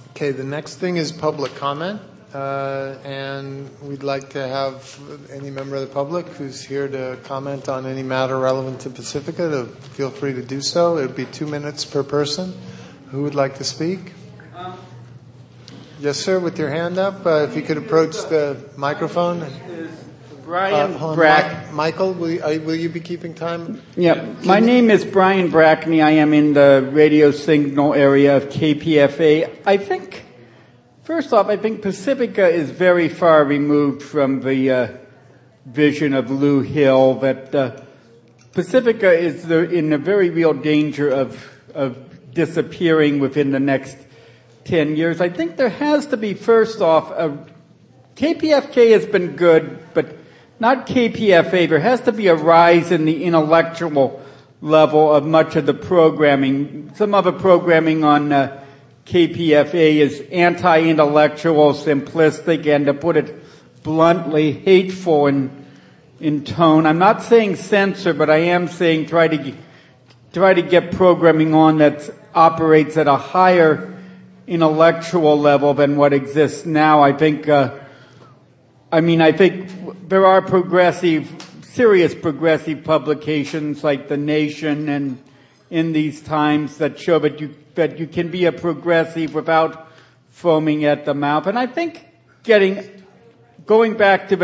Okay, the next thing is public comment. And we'd like to have any member of the public who's here to comment on any matter relevant to Pacifica to feel free to do so. It would be 2 minutes per person. Who would like to speak? Yes, sir, with your hand up. If you could approach the microphone. Brian Brack. Michael, will you be keeping time? Yeah, my name is Brian Brackney. I am in the radio signal area of KPFA. First off, I think Pacifica is very far removed from the vision of Lou Hill, that Pacifica is in a very real danger of disappearing within the next 10 years. I think there has to be, first off, KPFK has been good, but not KPFA. There has to be a rise in the intellectual level of much of the programming. Some of the programming on KPFA is anti-intellectual, simplistic, and to put it bluntly, hateful in tone. I'm not saying censor, but I am saying try to get programming on that operates at a higher intellectual level than what exists now. I think there are serious progressive publications like The Nation and in these times that show that you can be a progressive without foaming at the mouth. And I think going back to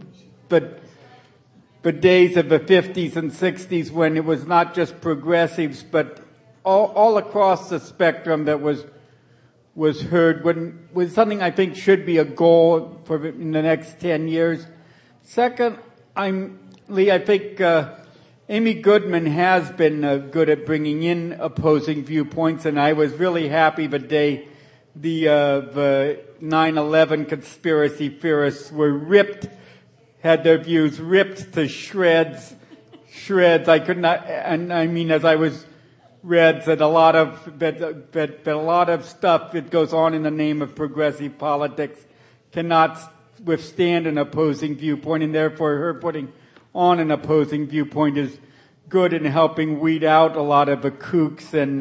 the days of the 50s and 60s when it was not just progressives, but all across the spectrum that was heard was something I think should be a goal in the next 10 years. Second, I think Amy Goodman has been good at bringing in opposing viewpoints, and I was really happy the day the 9/11 conspiracy theorists had their views ripped to shreds. I could not, and as I was read that a lot of stuff that goes on in the name of progressive politics cannot withstand an opposing viewpoint, and therefore her putting on an opposing viewpoint is good in helping weed out a lot of the kooks and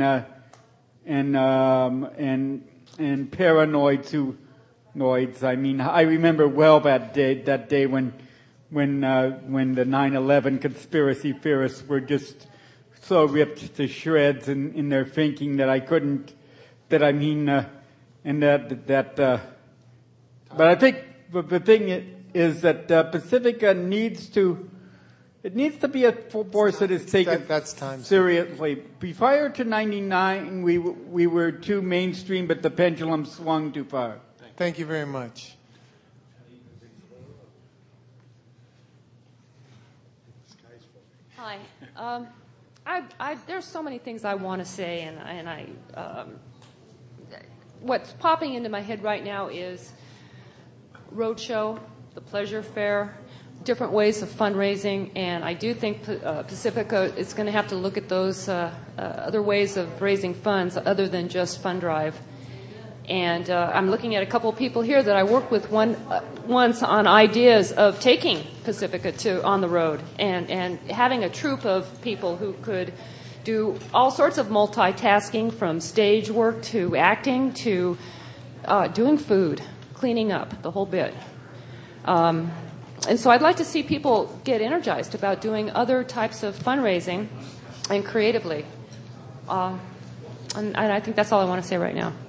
paranoids. I remember well that day when the 9/11 conspiracy theorists were just so ripped to shreds in their thinking that I couldn't. But I think the thing is that Pacifica needs to be a force that is taken seriously. Prior to 99, we were too mainstream, but the pendulum swung too far. Thank you very much. Hi. There's so many things I want to say, and what's popping into my head right now is roadshow, the pleasure fair, different ways of fundraising, and I do think Pacifica is going to have to look at those other ways of raising funds other than just Fund Drive. And I'm looking at a couple of people here that I worked with once on ideas of taking Pacifica on the road and having a troupe of people who could do all sorts of multitasking, from stage work to acting to doing food, cleaning up, the whole bit. And so I'd like to see people get energized about doing other types of fundraising and creatively. And I think that's all I want to say right now.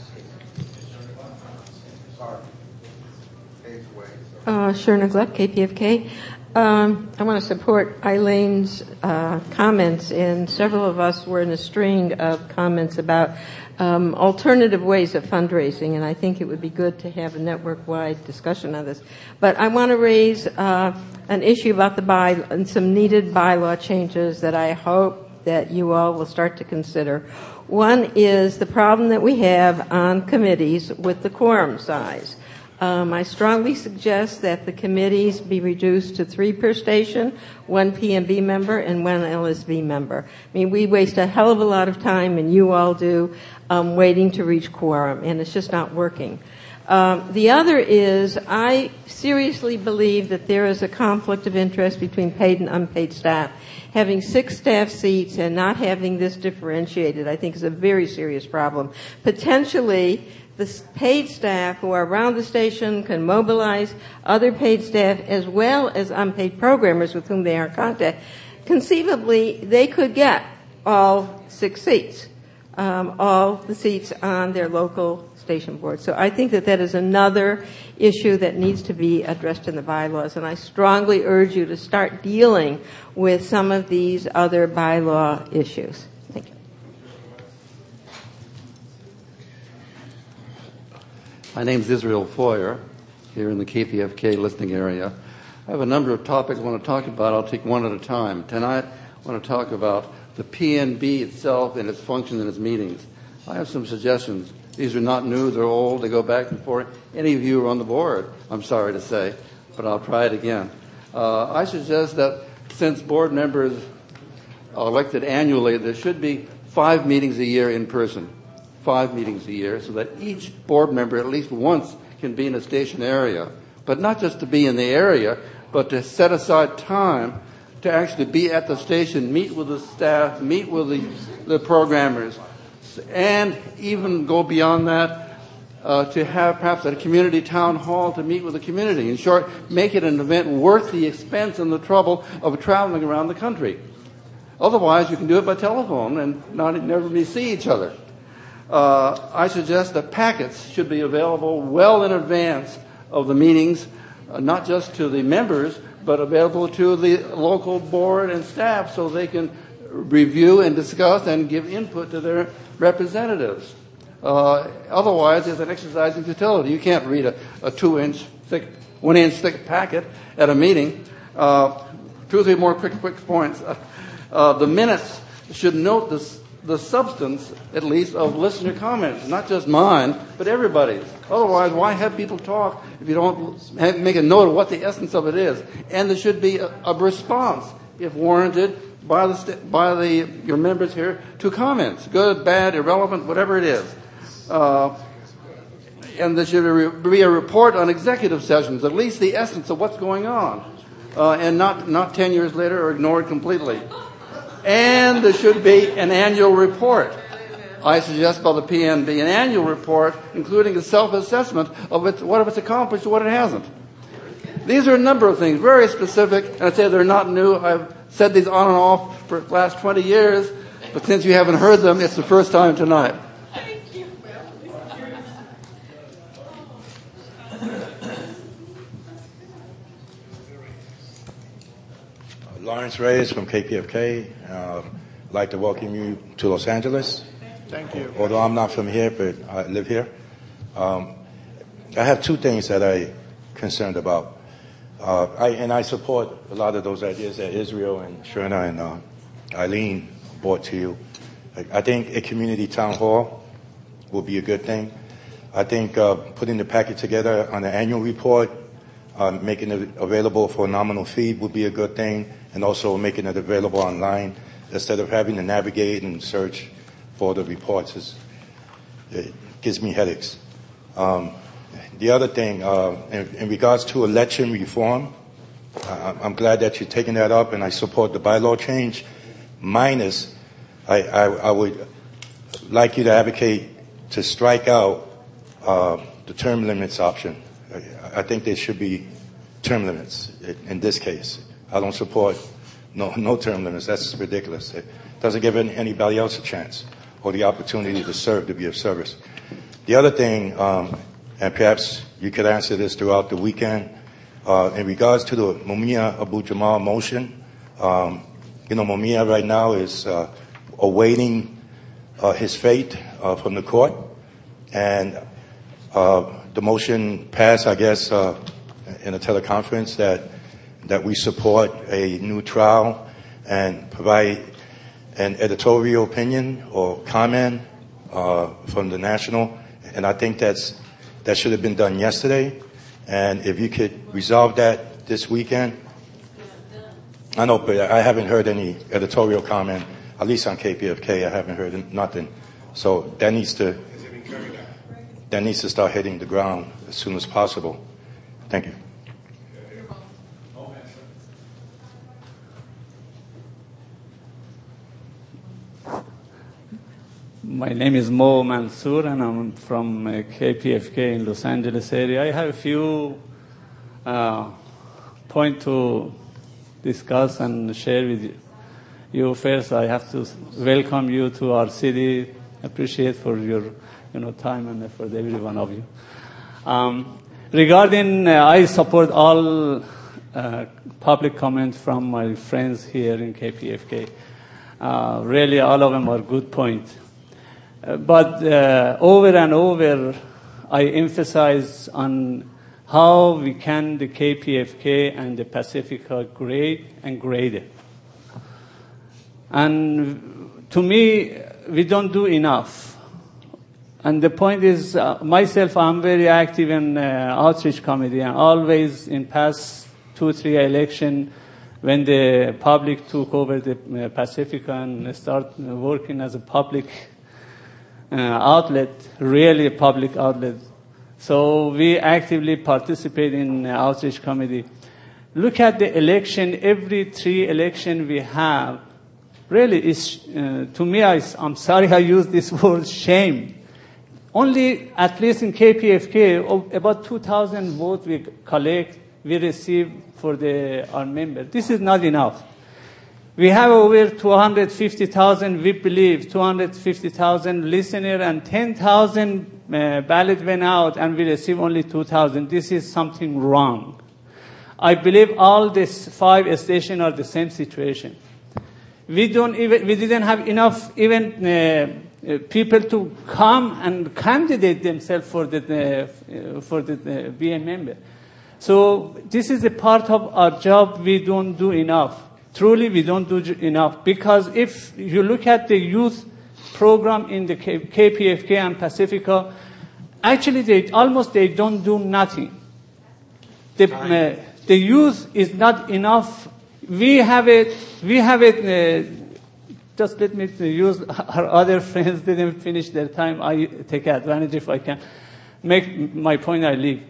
Sherna Glepp, KPFK. I want to support Eileen's comments, and several of us were in a string of comments about alternative ways of fundraising, and I think it would be good to have a network-wide discussion on this. But I want to raise an issue about and some needed bylaw changes that I hope that you all will start to consider. One is the problem that we have on committees with the quorum size. I strongly suggest that the committees be reduced to 3 per station, 1 PMB member and 1 LSV member. We waste a hell of a lot of time, and you all do, waiting to reach quorum, and it's just not working. The other is I seriously believe that there is a conflict of interest between paid and unpaid staff. Having 6 staff seats and not having this differentiated, I think, is a very serious problem. Potentially, the paid staff who are around the station can mobilize other paid staff as well as unpaid programmers with whom they are in contact. Conceivably, they could get all 6 seats, all the seats on their local station board. So I think that is another issue that needs to be addressed in the bylaws, and I strongly urge you to start dealing with some of these other bylaw issues. Thank you. My name is Israel Foyer, here in the KPFK listening area. I have a number of topics I want to talk about. I'll take one at a time. Tonight, I want to talk about the PNB itself and its function and its meetings. I have some suggestions. These are not new, they're old, they go back before any of you are on the board, I'm sorry to say, but I'll try it again. I suggest that since board members are elected annually, there should be 5 meetings a year in person. 5 meetings a year, so that each board member at least once can be in a station area. But not just to be in the area, but to set aside time to actually be at the station, meet with the staff, meet with the programmers, and even go beyond that to have perhaps a community town hall to meet with the community. In short, make it an event worth the expense and the trouble of traveling around the country. Otherwise, you can do it by telephone and never see each other. I suggest that packets should be available well in advance of the meetings, not just to the members, but available to the local board and staff so they can review and discuss and give input to their representatives. Otherwise, it's an exercise in futility. You can't read a 2-inch thick, 1-inch thick packet at a meeting. 2 or 3 more quick points. The minutes should note the substance, at least, of listener comments, not just mine, but everybody's. Otherwise, why have people talk if you don't make a note of what the essence of it is? And there should be a response, if warranted, by your members here to comments, good, bad, irrelevant, whatever it is. And there should be a report on executive sessions, at least the essence of what's going on, and not 10 years later or ignored completely. And there should be an annual report, I suggest, by the PNB, an annual report including a self-assessment of what it's accomplished and what it hasn't. These are a number of things, very specific, and I say they're not new. I've said these on and off for the last 20 years, but since you haven't heard them, it's the first time tonight. Lawrence Reyes from KPFK. I'd like to welcome you to Los Angeles. Thank you. Although I'm not from here, but I live here. I have 2 things that I'm concerned about. I support a lot of those ideas that Israel and Sherna and Eileen brought to you. I think a community town hall will be a good thing. I think putting the packet together on the annual report, making it available for a nominal fee would be a good thing, and also making it available online instead of having to navigate and search for the reports. It gives me headaches. The other thing, in regards to election reform, I'm glad that you're taking that up, and I support the bylaw change. Minus, I would like you to advocate to strike out the term limits option. I think there should be term limits in this case. I don't support no term limits. That's ridiculous. It doesn't give anybody else a chance or the opportunity to serve, to be of service. The other thing, and perhaps you could answer this throughout the weekend, in regards to the Mumia Abu Jamal motion, Mumia right now is awaiting his fate from the court, and the motion passed, I guess, in a teleconference that we support a new trial and provide an editorial opinion or comment from the National, and I think that should have been done yesterday. And if you could resolve that this weekend, I know, but I haven't heard any editorial comment, at least on KPFK. I haven't heard nothing. So that needs to start hitting the ground as soon as possible. Thank you. My name is Mo Mansour, and I'm from KPFK in Los Angeles area. I have a few points to discuss and share with you. First, I have to welcome you to our city. Appreciate for your time and effort, every one of you. Regarding, I support all public comments from my friends here in KPFK. Really, all of them are good points. But over and over, I emphasize on how we can, the KPFK and the Pacifica, grade and grade it. And to me, we don't do enough. And the point is, myself, I'm very active in outreach committee, and always in past 2-3 election, when the public took over the Pacifica and start working as a public outlet, really a public outlet. So we actively participate in outreach committee. Look at the election, every 3 election we have, really is, to me, I'm sorry I use this word, shame. Only, at least in KPFK, about 2,000 votes we collect, we receive for our members. This is not enough. We have over 250,000, we believe, 250,000 listeners, and 10,000 ballots went out, and we receive only 2,000. This is something wrong. I believe all these 5 stations are the same situation. We didn't have enough even people to come and candidate themselves for the be a member. So this is a part of our job we don't do enough. Truly, we don't do enough, because if you look at the youth program in the KPFK and Pacifica, actually they don't do nothing. The youth is not enough. We have it. Just let me use our other friends didn't finish their time. I take advantage if I can make my point. I leave.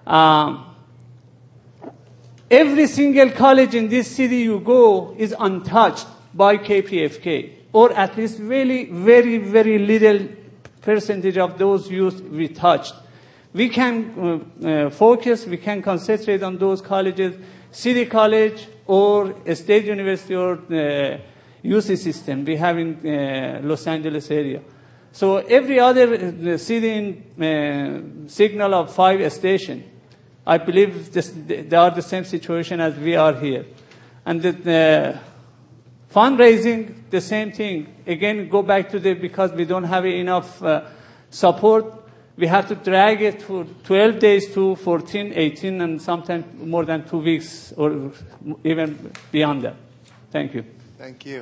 Every single college in this city you go is untouched by KPFK, or at least really very, very little percentage of those youth we touched. We can focus, we can concentrate on those colleges, city college or a state university or UC system we have in Los Angeles area. So every other city in signal of 5 stations, I believe they are the same situation as we are here. And the fundraising, the same thing. Again, go back to because we don't have enough support. We have to drag it for 12 days to 14, 18, and sometimes more than 2 weeks or even beyond that. Thank you. Thank you.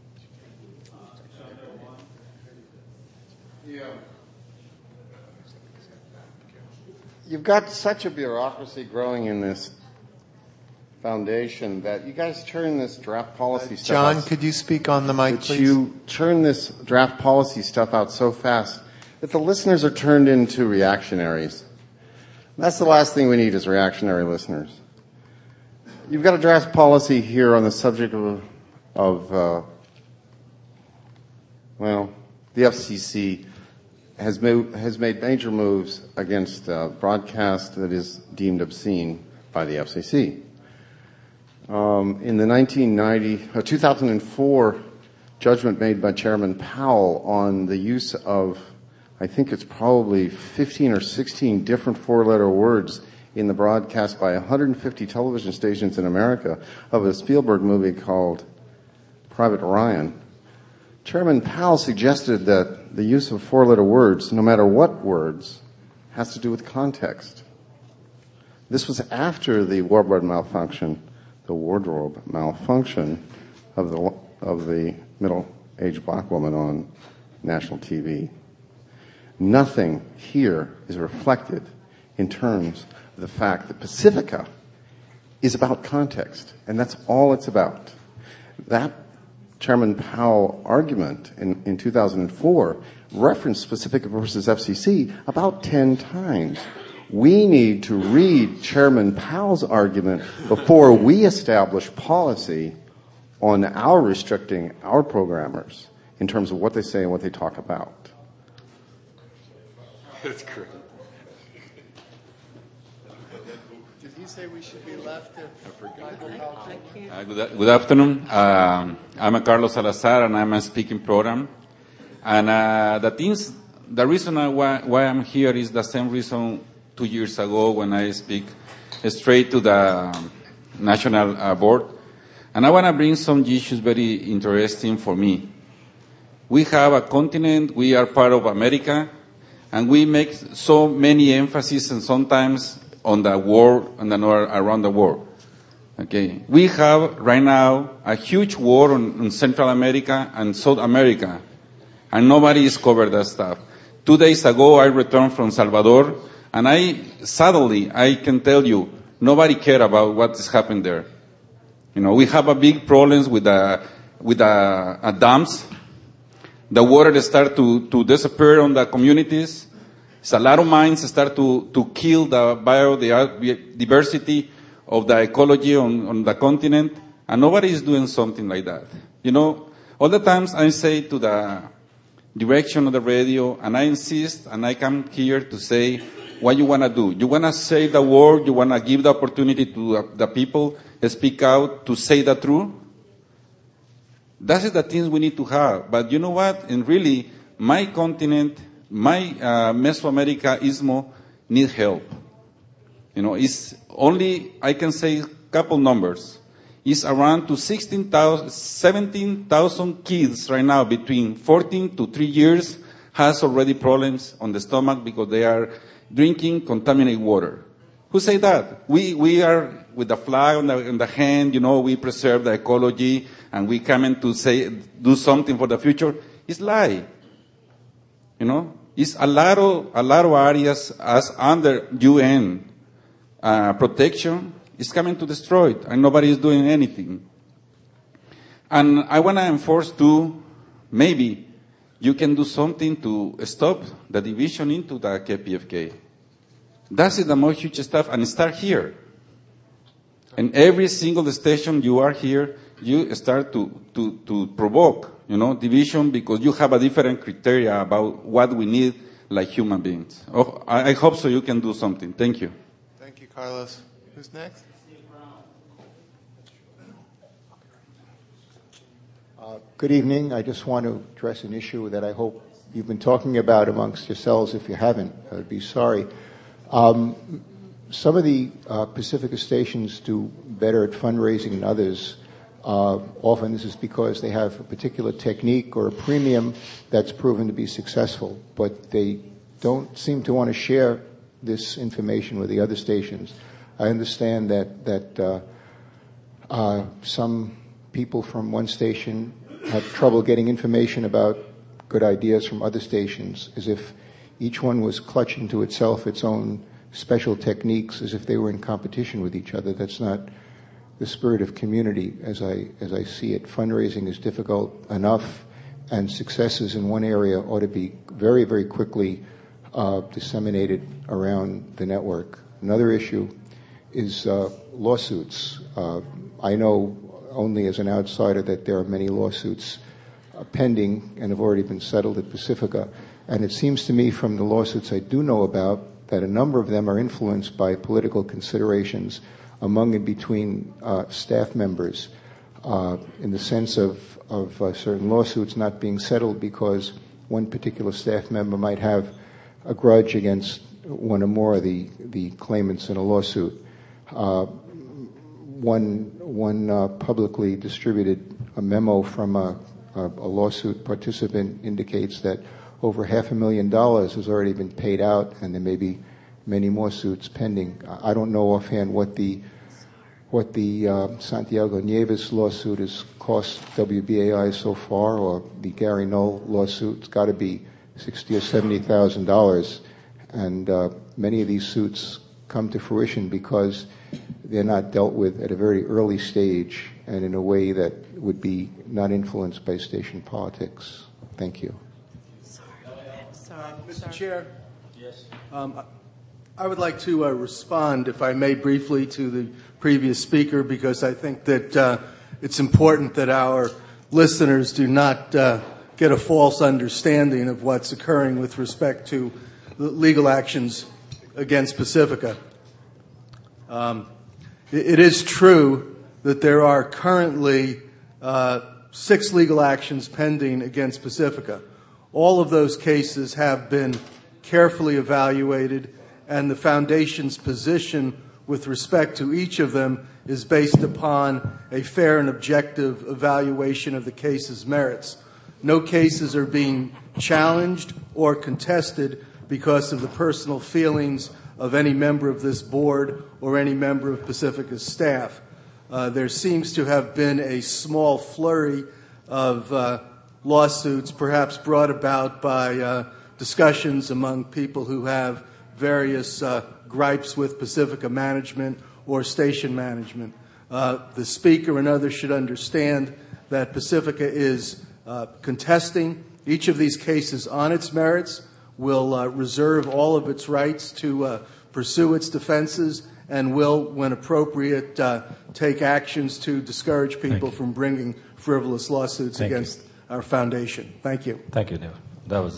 You've got such a bureaucracy growing in this foundation that you guys turn this draft policy stuff out. John, could you speak on the mic, please? You turn this draft policy stuff out so fast that the listeners are turned into reactionaries. That's the last thing we need is reactionary listeners. You've got a draft policy here on the subject of the FCC has made major moves against broadcast that is deemed obscene by the FCC. In the 2004 judgment made by Chairman Powell on the use of, I think it's probably 15 or 16 different 4-letter words in the broadcast by 150 television stations in America of a Spielberg movie called Private Ryan, Chairman Powell suggested that the use of 4-letter words, no matter what words, has to do with context. This was after the wardrobe malfunction of the middle-aged black woman on national TV. Nothing here is reflected in terms of the fact that Pacifica is about context, and that's all it's about. That Chairman Powell argument in 2004 referenced Pacifica versus FCC about 10 times. We need to read Chairman Powell's argument before we establish policy on our restricting our programmers in terms of what they say and what they talk about. That's great. Did he say we should be left if Michael Paltrow? Good afternoon. I'm Carlos Salazar, and I'm a speaking program. And the reason why I'm here is the same reason 2 years ago when I speak straight to the National Board. And I want to bring some issues very interesting for me. We have a continent, we are part of America, and we make so many emphasis and sometimes on the world and around the world. Okay, we have right now a huge war on Central America and South America, and nobody is covered that stuff. 2 days ago, I returned from Salvador, and sadly, I can tell you, nobody cared about what is happening there. You know, we have a big problems with the dams. The water start to disappear on the communities. So a lot of mines start to kill the biodiversity of the ecology on the continent, and nobody is doing something like that. You know, all the times I say to the direction of the radio, and I insist, and I come here to say what you want to do. You want to save the world, you want to give the opportunity to the people, speak out, to say the truth. That is the things we need to have. But you know what? And really, my continent, my Mesoamerica, Istmo, need help. You know, it's only, I can say a couple numbers. It's around to 17,000 kids right now between 14 to 3 years has already problems on the stomach because they are drinking contaminated water. Who say that? We are with the flag on the hand, you know, we preserve the ecology and we come in to say, do something for the future. It's lie. You know, it's a lot of areas as under UN protection is coming to destroy it, and nobody is doing anything. And I want to enforce too, maybe you can do something to stop the division into the KPFK. That's the most huge stuff, and start here. And every single station you are here, you start to provoke, you know, division because you have a different criteria about what we need like human beings. Oh, I hope so you can do something. Thank you. Thank you, Carlos. Who's next? Good evening. I just want to address an issue that I hope you've been talking about amongst yourselves. If you haven't, I'd be sorry. Some of the Pacifica stations do better at fundraising than others. Often this is because they have a particular technique or a premium that's proven to be successful, but they don't seem to want to share this information with the other stations. I understand that some people from one station have trouble getting information about good ideas from other stations, as if each one was clutching to itself its own special techniques, as if they were in competition with each other. That's not the spirit of community as I see it. Fundraising is difficult enough, and successes in one area ought to be very, very quickly disseminated around the network. Another issue is lawsuits. I know only as an outsider that there are many lawsuits pending and have already been settled at Pacifica. And it seems to me from the lawsuits I do know about that a number of them are influenced by political considerations among and between staff members, in the sense of certain lawsuits not being settled because one particular staff member might have a grudge against one or more of the claimants in a lawsuit. One publicly distributed a memo from a lawsuit participant indicates that over $500,000 has already been paid out, and there may be many more suits pending. I don't know offhand what the Santiago Nieves lawsuit has cost WBAI so far, or the Gary Knoll lawsuit. It's got to be $60,000 or $70,000, and many of these suits come to fruition because they're not dealt with at a very early stage and in a way that would be not influenced by station politics. Thank you. Mr. Chair? Yes. I would like to respond, if I may, briefly to the previous speaker, because I think that it's important that our listeners do not get a false understanding of what's occurring with respect to legal actions against Pacifica. It is true that there are currently 6 legal actions pending against Pacifica. All of those cases have been carefully evaluated, and the Foundation's position with respect to each of them is based upon a fair and objective evaluation of the case's merits. No cases are being challenged or contested because of the personal feelings of any member of this board or any member of Pacifica's staff. There seems to have been a small flurry of lawsuits, perhaps brought about by discussions among people who have various gripes with Pacifica management or station management. The speaker and others should understand that Pacifica is contesting each of these cases on its merits, will reserve all of its rights to pursue its defenses, and will, when appropriate, take actions to discourage people from bringing frivolous lawsuits against our foundation. Thank you. Thank you, David. That was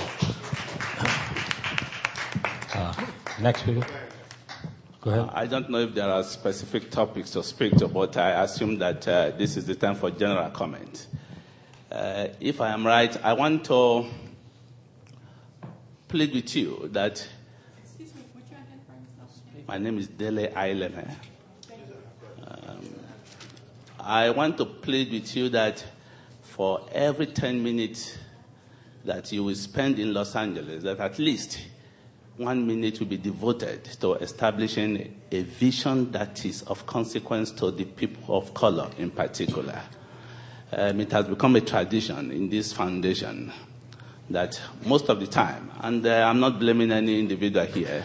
next speaker. Go ahead. I don't know if there are specific topics to speak to, but I assume that this is the time for general comment. If I am right, I want to plead with you that... Excuse me, would you identify yourself? My name is Dele Aileme. I want to plead with you that for every 10 minutes that you will spend in Los Angeles, that at least 1 minute will be devoted to establishing a vision that is of consequence to the people of color in particular. It has become a tradition in this foundation that most of the time, and I'm not blaming any individual here,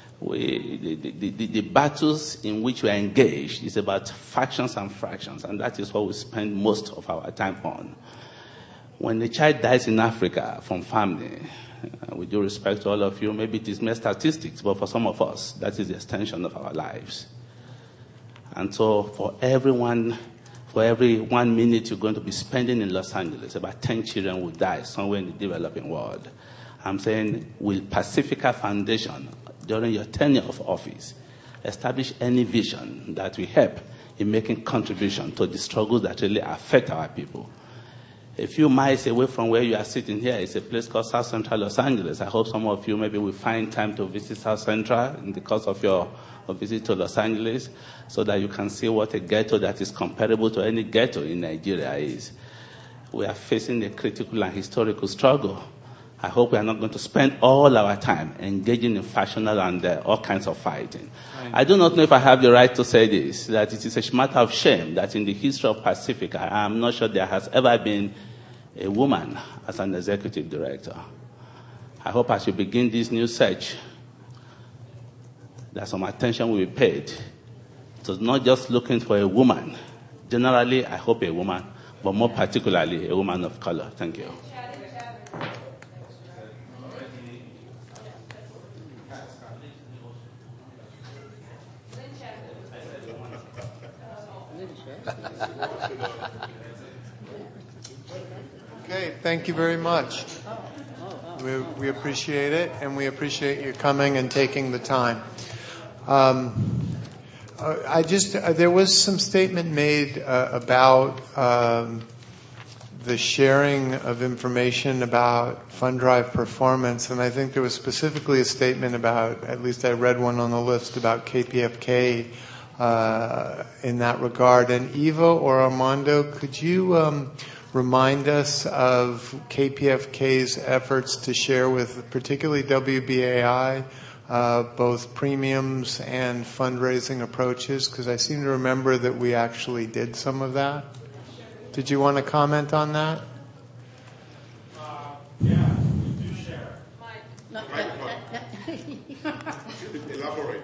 the battles in which we are engaged is about factions and fractions, and that is what we spend most of our time on. When a child dies in Africa from family, with due respect to all of you, maybe it is mere statistics, but for some of us, that is the extension of our lives. And so for every 1 minute you're going to be spending in Los Angeles, about 10 children will die somewhere in the developing world. I'm saying, will Pacifica Foundation, during your tenure of office, establish any vision that will help in making contribution to the struggles that really affect our people? A few miles away from where you are sitting here is a place called South Central Los Angeles. I hope some of you maybe will find time to visit South Central in the course of your visit to Los Angeles, so that you can see what a ghetto that is comparable to any ghetto in Nigeria is. We are facing a critical and historical struggle. I hope we are not going to spend all our time engaging in factional and all kinds of fighting. I do not know if I have the right to say this, that it is a matter of shame that in the history of Pacifica, I am not sure there has ever been a woman as an executive director. I hope as you begin this new search, that some attention will be paid to not just looking for a woman. Generally, I hope a woman, but more particularly a woman of color. Thank you. Okay, thank you very much. We appreciate it, and we appreciate you coming and taking the time. There was some statement made about the sharing of information about fund drive performance, and I think there was specifically a statement about, at least I read one on the list, about KPFK in that regard. And Ivo or Armando, could you remind us of KPFK's efforts to share with particularly WBAI both premiums and fundraising approaches? Because I seem to remember that we actually did some of that. Did you want to comment on that? Yeah, we do share. Elaborate.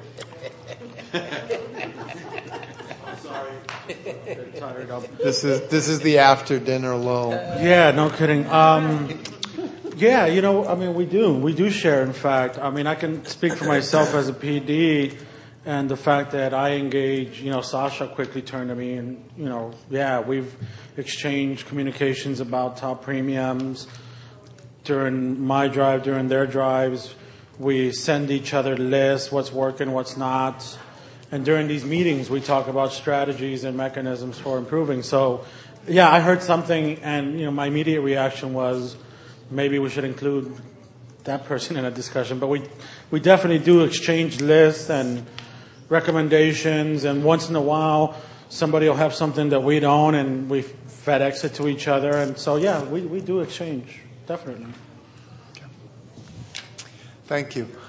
I'm sorry. Tired of. This is the after dinner lull. Yeah, no kidding. Yeah, we do share. In fact, I can speak for myself as a PD, and the fact that I engage. Sasha quickly turned to me, and we've exchanged communications about top premiums during my drive, during their drives. We send each other lists, what's working, what's not. And during these meetings, we talk about strategies and mechanisms for improving. So, yeah, I heard something, and my immediate reaction was maybe we should include that person in a discussion. But we definitely do exchange lists and recommendations, and once in a while, somebody will have something that we don't, and we FedEx it to each other. And so, yeah, we do exchange, definitely. Thank you.